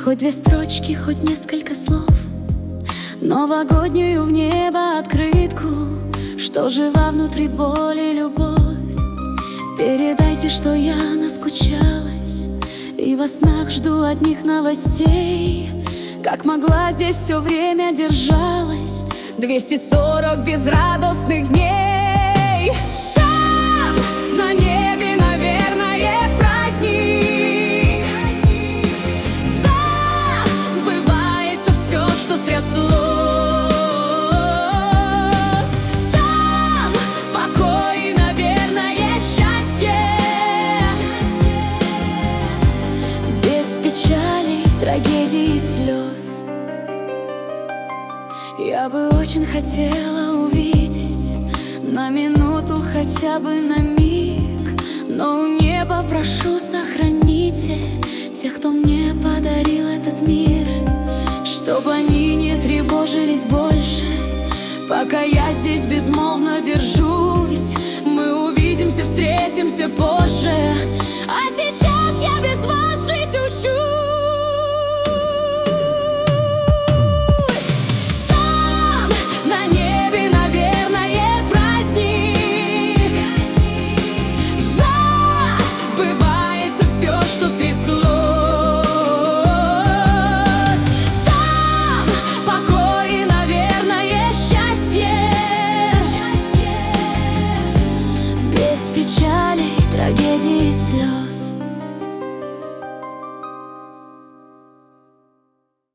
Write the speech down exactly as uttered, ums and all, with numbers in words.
Хоть две строчки, хоть несколько слов, новогоднюю в небо открытку, что жива внутри боль и любовь. Передайте, что я наскучалась, и во снах жду от них новостей. Как могла, здесь все время держалась, двести сорок безрадостных дней. Там, на небе, наверное, праздник. Забывается все, что стряслось. Там покой и, наверное, счастье. Без печали, трагедий и слез. Я бы очень хотела увидеть на минуту, хотя бы на миг, но у неба прошу, сохраните тех, кто мне подарил этот мир, чтобы они не тревожились больше, пока я здесь безмолвно держусь. Мы увидимся, встретимся позже, а сейчас я без вас жить учусь.